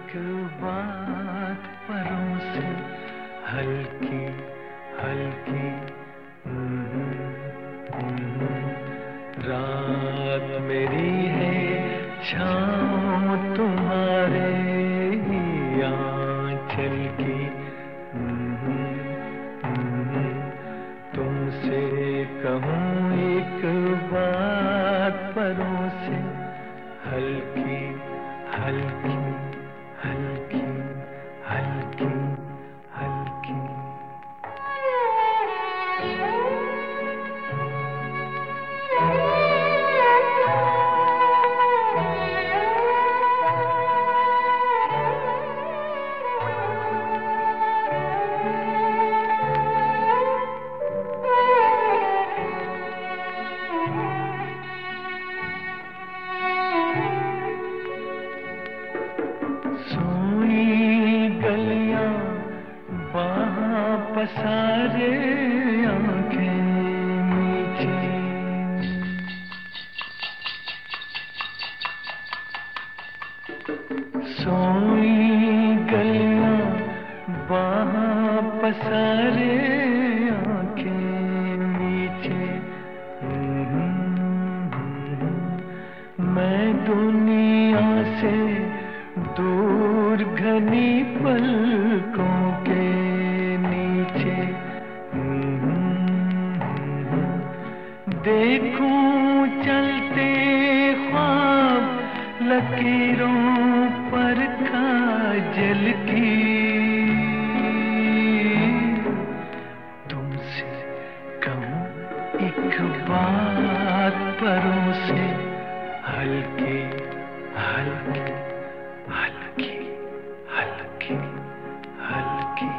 एक बात परों से हल्की हल्की। रात मेरी है छाँव तुम्हारे आंचल की। तुमसे कहूँ एक बात परों से हल्की हल्की हल्की हल्की हल्की। सोई गलियां बाहां पसारे आंखें मीठी। सोई गलियां बाहां पसारे आंखें मीठी। मैं दुनिया से दूर घनी पलकों के नीचे देखूं चलते ख्वाब लकीरों पर काजल की। तुमसे कहूँ एक बात परों से हल्की हल्की हल्की हल्की हल्की।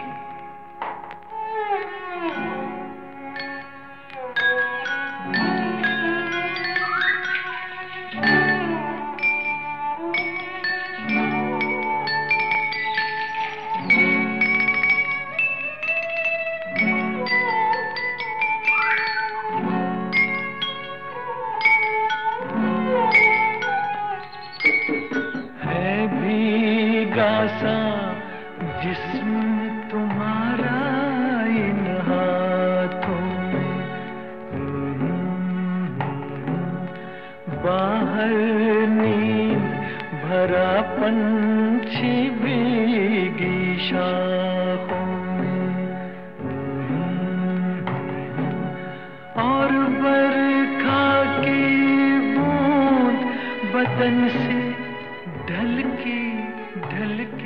सा जिस्म तुम्हारा इन हाथों में। बाहर नींद भरा पंछी भीगी शाखों में। और बरखा की बूंद बदन से ढलकी ढलकी